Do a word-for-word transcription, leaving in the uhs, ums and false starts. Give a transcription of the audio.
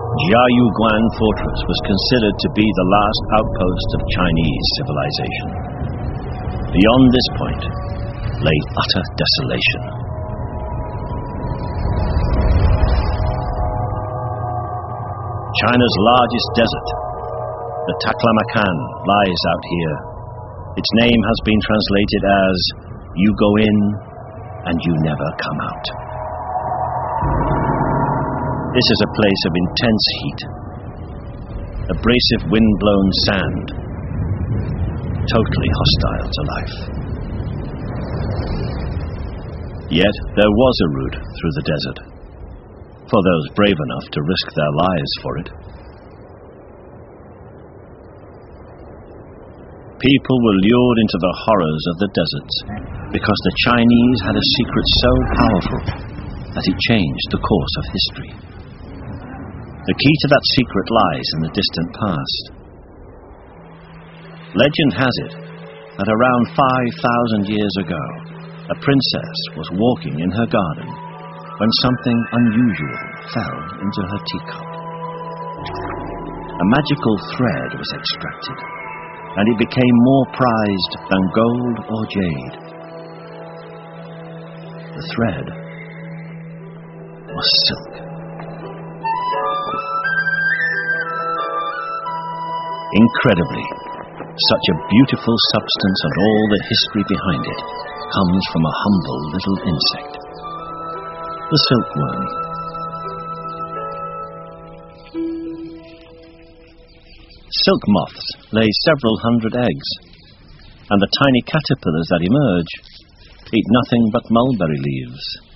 Jiayuguan Fortress was considered to be the last outpost of Chinese civilization. Beyond this point lay utter desolation. China's largest desert, the Taklamakan, lies out here. Its name has been translated as, "You go in and you never come out." This is a place of intense heat, abrasive wind-blown sand, totally hostile to life. Yet there was a route through the desert, for those brave enough to risk their lives for it. People were lured into the horrors of the deserts because the Chinese had a secret so powerful that it changed the course of history. The key to that secret lies in the distant past. Legend has it that around five thousand years ago, a princess was walking in her garden when something unusual fell into her teacup. A magical thread was extracted, and it became more prized than gold or jade. The thread was silk. Incredibly, such a beautiful substance and all the history behind it comes from a humble little insect, the silkworm. Silk moths lay several hundred eggs, and the tiny caterpillars that emerge eat nothing but mulberry leaves.